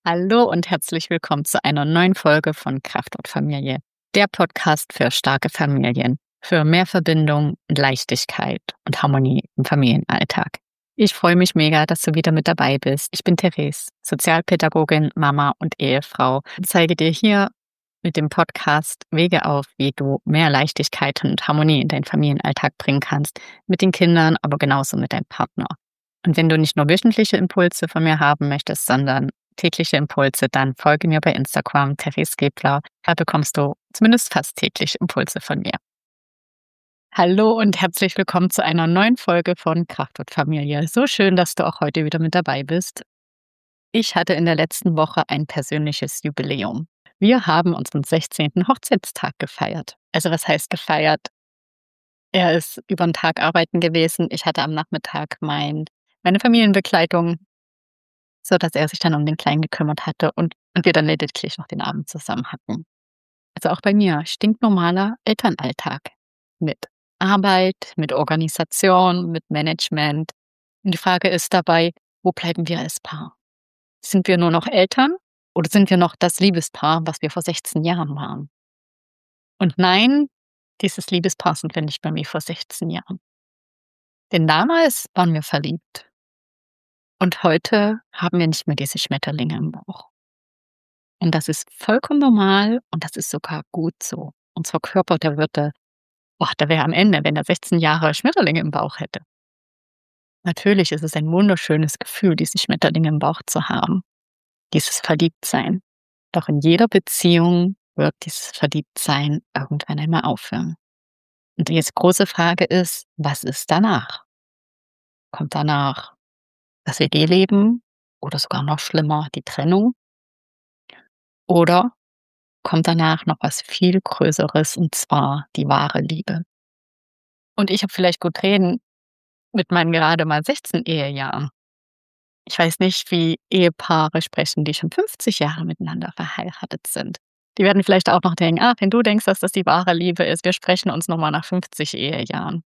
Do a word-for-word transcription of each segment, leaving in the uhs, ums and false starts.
Hallo und herzlich willkommen zu einer neuen Folge von Kraftort Familie, der Podcast für starke Familien, für mehr Verbindung, Leichtigkeit und Harmonie im Familienalltag. Ich freue mich mega, dass du wieder mit dabei bist. Ich bin Therese, Sozialpädagogin, Mama und Ehefrau und zeige dir hier mit dem Podcast Wege auf, wie du mehr Leichtigkeit und Harmonie in deinen Familienalltag bringen kannst, mit den Kindern, aber genauso mit deinem Partner. Und wenn du nicht nur wöchentliche Impulse von mir haben möchtest, sondern tägliche Impulse, dann folge mir bei Instagram, Therese Gebler. Da bekommst du zumindest fast täglich Impulse von mir. Hallo und herzlich willkommen zu einer neuen Folge von Kraftort Familie. So schön, dass du auch heute wieder mit dabei bist. Ich hatte in der letzten Woche ein persönliches Jubiläum. Wir haben unseren sechzehnten Hochzeitstag gefeiert. Also was heißt gefeiert? Er ist über den Tag arbeiten gewesen. Ich hatte am Nachmittag mein, meine Familienbegleitung, so dass er sich dann um den Kleinen gekümmert hatte und, und wir dann lediglich noch den Abend zusammen hatten. Also auch bei mir stinknormaler Elternalltag mit Arbeit, mit Organisation, mit Management. Und die Frage ist dabei, wo bleiben wir als Paar? Sind wir nur noch Eltern oder sind wir noch das Liebespaar, was wir vor sechzehn Jahren waren? Und nein, dieses Liebespaar sind wir nicht mehr wie vor sechzehn Jahren. Denn damals waren wir verliebt. Und heute haben wir nicht mehr diese Schmetterlinge im Bauch. Und das ist vollkommen normal und das ist sogar gut so. Unser Körper, der würde, boah, der wäre am Ende, wenn er sechzehn Jahre Schmetterlinge im Bauch hätte. Natürlich ist es ein wunderschönes Gefühl, diese Schmetterlinge im Bauch zu haben, dieses Verliebtsein. Doch in jeder Beziehung wird dieses Verliebtsein irgendwann einmal aufhören. Und die jetzt große Frage ist, was ist danach? Kommt danach das W G-Leben oder sogar noch schlimmer, die Trennung? Oder kommt danach noch was viel Größeres, und zwar die wahre Liebe? Und ich habe vielleicht gut reden mit meinen gerade mal sechzehn Ehejahren. Ich weiß nicht, wie Ehepaare sprechen, die schon fünfzig Jahre miteinander verheiratet sind. Die werden vielleicht auch noch denken, ah, wenn du denkst, dass das die wahre Liebe ist, wir sprechen uns nochmal nach fünfzig Ehejahren.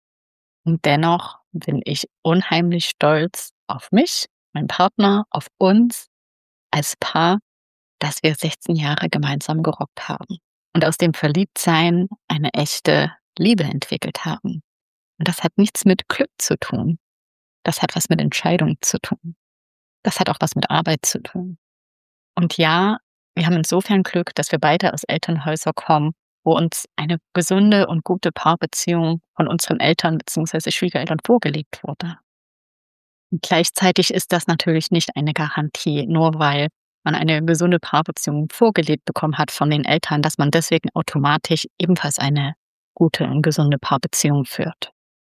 Und dennoch bin ich unheimlich stolz auf mich, meinen Partner, auf uns als Paar, dass wir sechzehn Jahre gemeinsam gerockt haben und aus dem Verliebtsein eine echte Liebe entwickelt haben. Und das hat nichts mit Glück zu tun. Das hat was mit Entscheidung zu tun. Das hat auch was mit Arbeit zu tun. Und ja, wir haben insofern Glück, dass wir beide aus Elternhäusern kommen, wo uns eine gesunde und gute Paarbeziehung von unseren Eltern bzw. Schwiegereltern vorgelebt wurde. Und gleichzeitig ist das natürlich nicht eine Garantie, nur weil man eine gesunde Paarbeziehung vorgelebt bekommen hat von den Eltern, dass man deswegen automatisch ebenfalls eine gute und gesunde Paarbeziehung führt.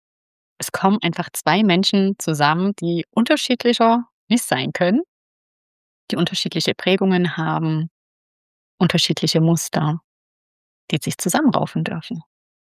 Es kommen einfach zwei Menschen zusammen, die unterschiedlicher nicht sein können, die unterschiedliche Prägungen haben, unterschiedliche Muster, die sich zusammenraufen dürfen.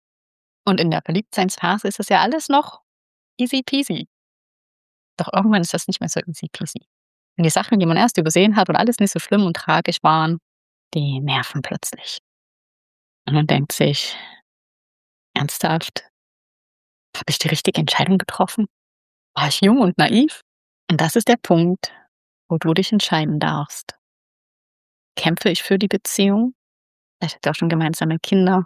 Und in der Verliebtseinsphase ist das ja alles noch easy peasy. Doch irgendwann ist das nicht mehr so easy peasy. Und die Sachen, die man erst übersehen hat und alles nicht so schlimm und tragisch waren, die nerven plötzlich. Und man denkt sich, ernsthaft, habe ich die richtige Entscheidung getroffen? War ich jung und naiv? Und das ist der Punkt, wo du dich entscheiden darfst. Kämpfe ich für die Beziehung? Vielleicht habt ihr auch schon gemeinsame Kinder.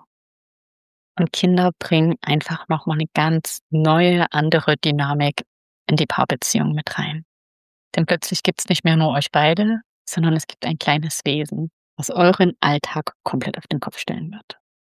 Und Kinder bringen einfach nochmal eine ganz neue, andere Dynamik in die Paarbeziehung mit rein. Denn plötzlich gibt es nicht mehr nur euch beide, sondern es gibt ein kleines Wesen, was euren Alltag komplett auf den Kopf stellen wird.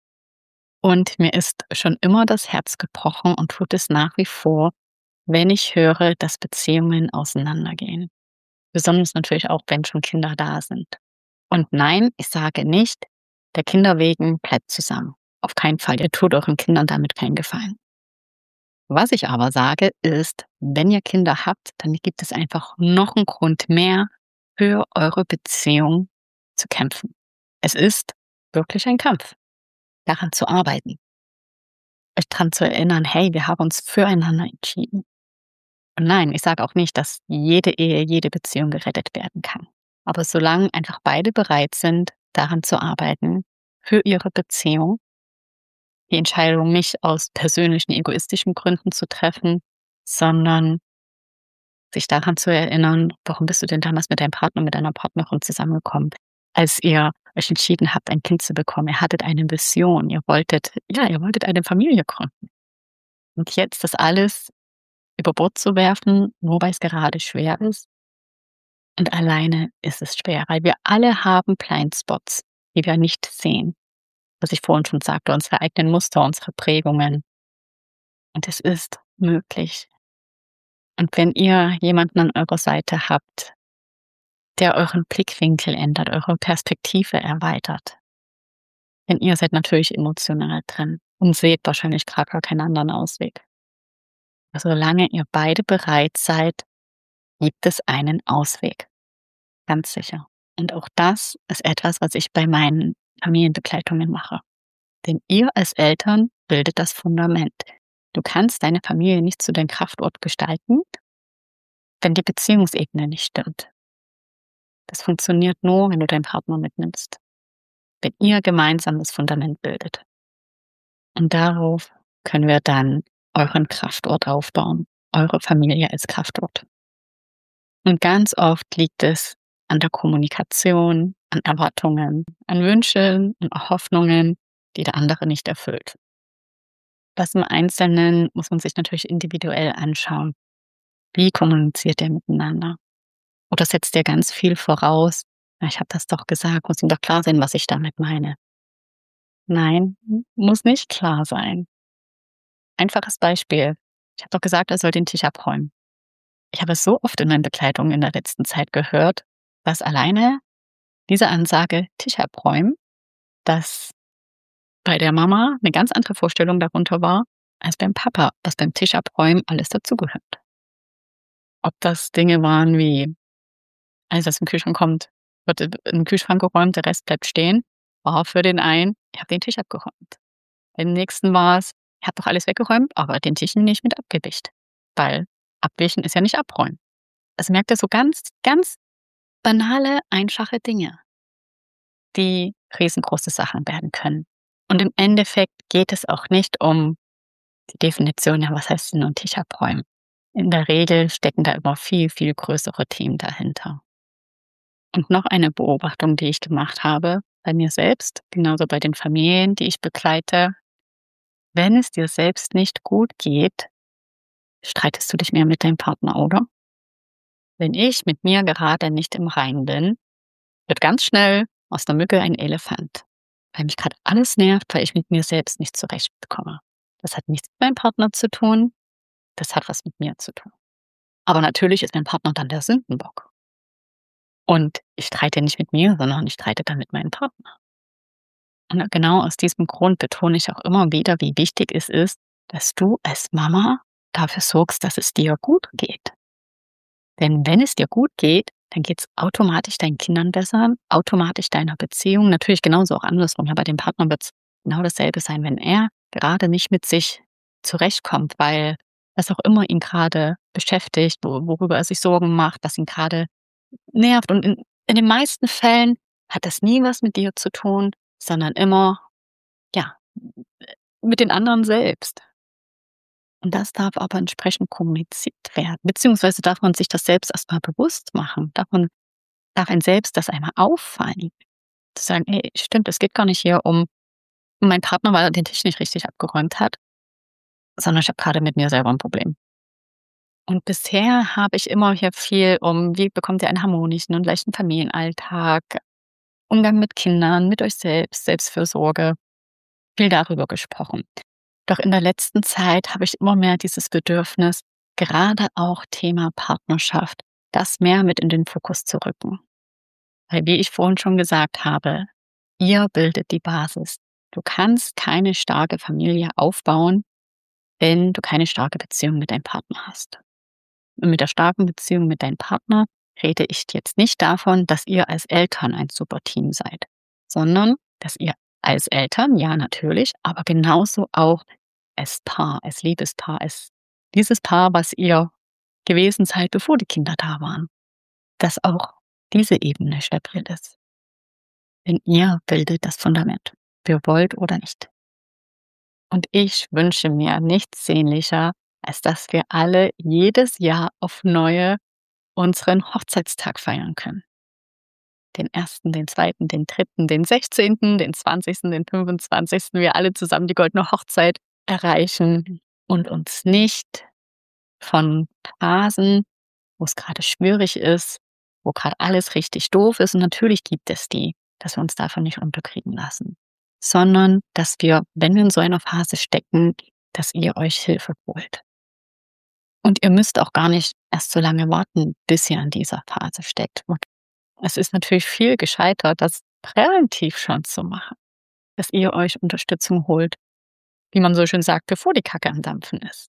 Und mir ist schon immer das Herz gebrochen und tut es nach wie vor, wenn ich höre, dass Beziehungen auseinandergehen. Besonders natürlich auch, wenn schon Kinder da sind. Und nein, ich sage nicht, der Kinder wegen bleibt zusammen. Auf keinen Fall. Ihr tut euren Kindern damit keinen Gefallen. Was ich aber sage, ist, wenn ihr Kinder habt, dann gibt es einfach noch einen Grund mehr, für eure Beziehung zu kämpfen. Es ist wirklich ein Kampf, daran zu arbeiten. Euch daran zu erinnern, hey, wir haben uns füreinander entschieden. Und nein, ich sage auch nicht, dass jede Ehe, jede Beziehung gerettet werden kann. Aber solange einfach beide bereit sind, daran zu arbeiten, für ihre Beziehung, die Entscheidung nicht aus persönlichen, egoistischen Gründen zu treffen, sondern sich daran zu erinnern, warum bist du denn damals mit deinem Partner, mit deiner Partnerin zusammengekommen, als ihr euch entschieden habt, ein Kind zu bekommen. Ihr hattet eine Vision, ihr wolltet, ja, ihr wolltet eine Familie gründen. Und jetzt das alles über Bord zu werfen, nur weil es gerade schwer ist. Und alleine ist es schwer, weil wir alle haben Blindspots, die wir nicht sehen. Was ich vorhin schon sagte, unsere eigenen Muster, unsere Prägungen. Und es ist möglich. Und wenn ihr jemanden an eurer Seite habt, der euren Blickwinkel ändert, eure Perspektive erweitert, denn ihr seid natürlich emotional drin und seht wahrscheinlich gerade gar keinen anderen Ausweg. Aber solange ihr beide bereit seid, gibt es einen Ausweg. Ganz sicher. Und auch das ist etwas, was ich bei meinen Familienbegleitungen mache. Denn ihr als Eltern bildet das Fundament. Du kannst deine Familie nicht zu deinem Kraftort gestalten, wenn die Beziehungsebene nicht stimmt. Das funktioniert nur, wenn du deinen Partner mitnimmst. Wenn ihr gemeinsam das Fundament bildet. Und darauf können wir dann euren Kraftort aufbauen. Eure Familie als Kraftort. Und ganz oft liegt es an der Kommunikation, an Erwartungen, an Wünschen und auch Hoffnungen, die der andere nicht erfüllt. Das im Einzelnen muss man sich natürlich individuell anschauen. Wie kommuniziert ihr miteinander? Oder setzt ihr ganz viel voraus? Na, ich habe das doch gesagt, muss ihm doch klar sein, was ich damit meine. Nein, muss nicht klar sein. Einfaches Beispiel. Ich habe doch gesagt, er soll den Tisch abräumen. Ich habe es so oft in meinen Begleitungen in der letzten Zeit gehört, dass alleine diese Ansage Tisch abräumen, dass bei der Mama eine ganz andere Vorstellung darunter war, als beim Papa, was beim Tisch abräumen alles dazugehört. Ob das Dinge waren wie, als das im Kühlschrank kommt, wird in den Kühlschrank geräumt, der Rest bleibt stehen, war für den einen, ich habe den Tisch abgeräumt. Beim nächsten war es, ich habe doch alles weggeräumt, aber den Tisch nicht mit abgewischt. Weil abwischen ist ja nicht abräumen. Also merkt ihr so ganz, ganz banale, einfache Dinge, die riesengroße Sachen werden können. Und im Endeffekt geht es auch nicht um die Definition, ja, was heißt denn nun Tisch abräumen? In der Regel stecken da immer viel, viel größere Themen dahinter. Und noch eine Beobachtung, die ich gemacht habe, bei mir selbst, genauso bei den Familien, die ich begleite. Wenn es dir selbst nicht gut geht, streitest du dich mehr mit deinem Partner, oder? Wenn ich mit mir gerade nicht im Reinen bin, wird ganz schnell aus der Mücke ein Elefant, weil mich gerade alles nervt, weil ich mit mir selbst nicht zurechtkomme. Das hat nichts mit meinem Partner zu tun, das hat was mit mir zu tun. Aber natürlich ist mein Partner dann der Sündenbock. Und ich streite nicht mit mir, sondern ich streite dann mit meinem Partner. Und genau aus diesem Grund betone ich auch immer wieder, wie wichtig es ist, dass du als Mama dafür sorgst, dass es dir gut geht. Denn wenn es dir gut geht, dann geht es automatisch deinen Kindern besser, automatisch deiner Beziehung, natürlich genauso auch andersrum. Ja, bei dem Partner wird es genau dasselbe sein, wenn er gerade nicht mit sich zurechtkommt, weil was auch immer ihn gerade beschäftigt, wo, worüber er sich Sorgen macht, was ihn gerade nervt. Und in, in den meisten Fällen hat das nie was mit dir zu tun, sondern immer, ja, mit den anderen selbst. Und das darf aber entsprechend kommuniziert werden, beziehungsweise darf man sich das selbst erstmal bewusst machen. Darf man, darf ein selbst das einmal auffallen. Zu sagen, ey, stimmt, es geht gar nicht hier um meinen Partner, weil er den Tisch nicht richtig abgeräumt hat, sondern ich habe gerade mit mir selber ein Problem. Und bisher habe ich immer hier viel um, wie bekommt ihr einen harmonischen und leichten Familienalltag, Umgang mit Kindern, mit euch selbst, Selbstfürsorge, viel darüber gesprochen. Doch in der letzten Zeit habe ich immer mehr dieses Bedürfnis, gerade auch Thema Partnerschaft, das mehr mit in den Fokus zu rücken. Weil, wie ich vorhin schon gesagt habe, ihr bildet die Basis. Du kannst keine starke Familie aufbauen, wenn du keine starke Beziehung mit deinem Partner hast. Und mit der starken Beziehung mit deinem Partner rede ich jetzt nicht davon, dass ihr als Eltern ein super Team seid, sondern dass ihr als Eltern, ja natürlich, aber genauso auch als Paar, als Liebespaar, als dieses Paar, was ihr gewesen seid, bevor die Kinder da waren, dass auch diese Ebene stabil ist. Denn ihr bildet das Fundament, ob ihr wollt oder nicht. Und ich wünsche mir nichts sehnlicher, als dass wir alle jedes Jahr auf neue unseren Hochzeitstag feiern können. Den ersten, den zweiten, den dritten, den sechzehnten, den zwanzigsten, den fünfundzwanzigsten Wir alle zusammen die goldene Hochzeit erreichen und uns nicht von Phasen, wo es gerade schwierig ist, wo gerade alles richtig doof ist, und natürlich gibt es die, dass wir uns davon nicht unterkriegen lassen, sondern dass wir, wenn wir in so einer Phase stecken, dass ihr euch Hilfe holt. Und ihr müsst auch gar nicht erst so lange warten, bis ihr in dieser Phase steckt. Und es ist natürlich viel gescheiter, das präventiv schon zu machen, dass ihr euch Unterstützung holt, wie man so schön sagt, bevor die Kacke am Dampfen ist.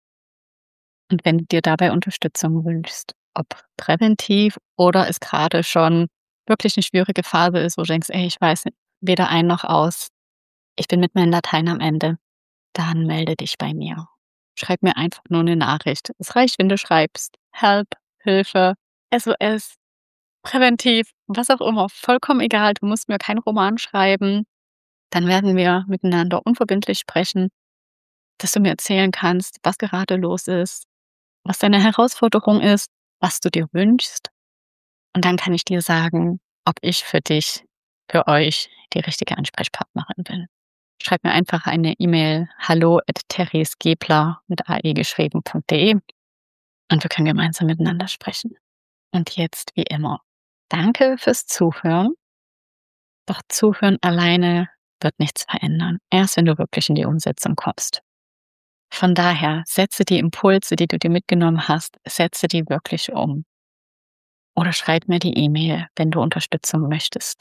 Und wenn du dir dabei Unterstützung wünschst, ob präventiv oder es gerade schon wirklich eine schwierige Phase ist, wo du denkst, ey, ich weiß weder ein noch aus, ich bin mit meinen Dateien am Ende, dann melde dich bei mir. Schreib mir einfach nur eine Nachricht. Es reicht, wenn du schreibst Help, Hilfe, S O S, präventiv, was auch immer, vollkommen egal. Du musst mir keinen Roman schreiben. Dann werden wir miteinander unverbindlich sprechen, dass du mir erzählen kannst, was gerade los ist, was deine Herausforderung ist, was du dir wünschst. Und dann kann ich dir sagen, ob ich für dich, für euch die richtige Ansprechpartnerin bin. Schreib mir einfach eine E-Mail, hallo at theresgebler mit ae geschrieben.de, und wir können gemeinsam miteinander sprechen. Und jetzt wie immer, danke fürs Zuhören. Doch Zuhören alleine wird nichts verändern, erst wenn du wirklich in die Umsetzung kommst. Von daher, setze die Impulse, die du dir mitgenommen hast, setze die wirklich um. Oder schreib mir die E-Mail, wenn du Unterstützung möchtest.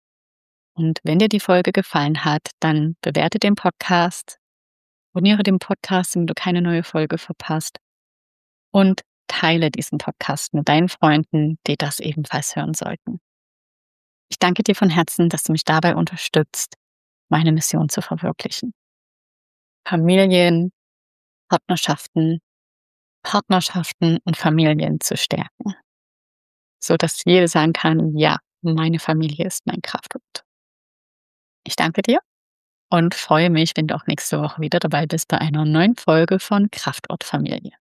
Und wenn dir die Folge gefallen hat, dann bewerte den Podcast, abonniere den Podcast, damit du keine neue Folge verpasst, und teile diesen Podcast mit deinen Freunden, die das ebenfalls hören sollten. Ich danke dir von Herzen, dass du mich dabei unterstützt, meine Mission zu verwirklichen. Familien, Partnerschaften, Partnerschaften und Familien zu stärken, so dass jeder sagen kann, ja, meine Familie ist mein Kraftort. Ich danke dir und freue mich, wenn du auch nächste Woche wieder dabei bist bei einer neuen Folge von Kraftort Familie.